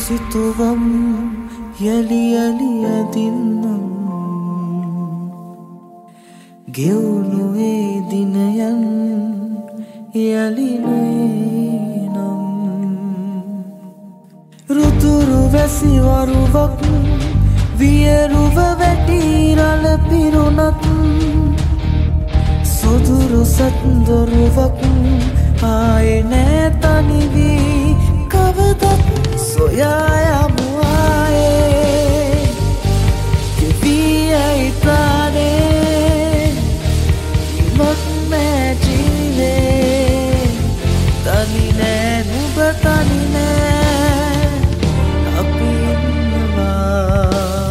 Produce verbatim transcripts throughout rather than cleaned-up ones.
සිතුවම් යලි යලි අදින්නම් ගෙවුණු ඒ දිනයන් යලි නොයනම් රුතුරු වැසි වරුවක් වියරුව වැටි රළ පිරුණත් සොදුරු සත්දොරුවක් ආයේ නෑ තනි වී කවදත් සොයා යමු ආයේ ගෙවී යයි ප්‍රාණේ ඉමක් නෑ ජීවේ තනි නෑ නුඹ තනි නෑ අපි ඉන්නවා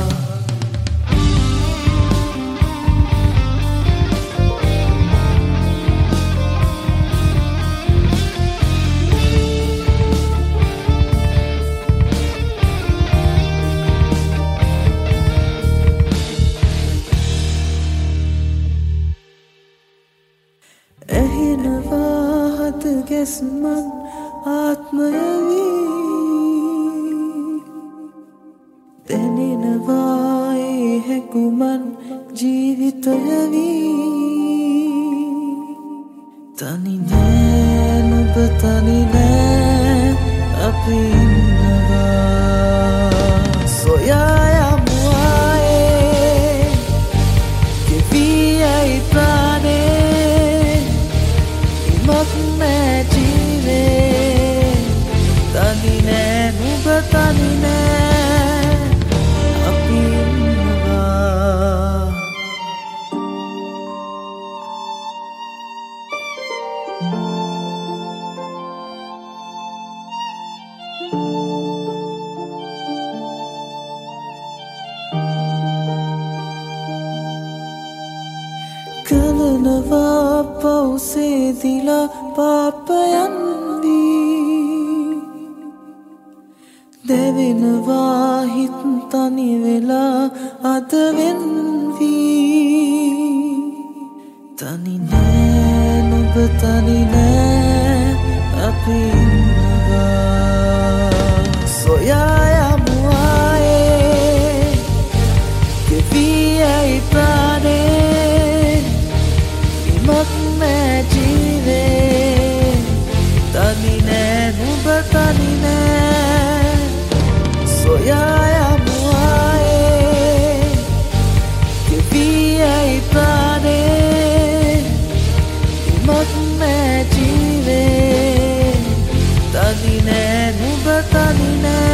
Gesman atmayavi Deninavai hekuman jeevitayavi Tani ne nuba tani ne api innava soya yamu aaye gevi ai prane imak tani ne nuba tani ne api innava kalanawa pause dila papayan දෙවෙනවා හිත් තනි වෙලා අද වෙන්වී තනි නෑ නුඹ තනි නෑ අපි ඉන්නවා සොයා යමු ආයේ ගෙවී යයි ප්‍රාණේ ඉමක් නෑ ජීවේ තනි නෑ නුඹ තනි නෑ soya yamu aaye gevi ai prane imak nෑ ජීවේ තනි නෑ නුඹ තනි නෑ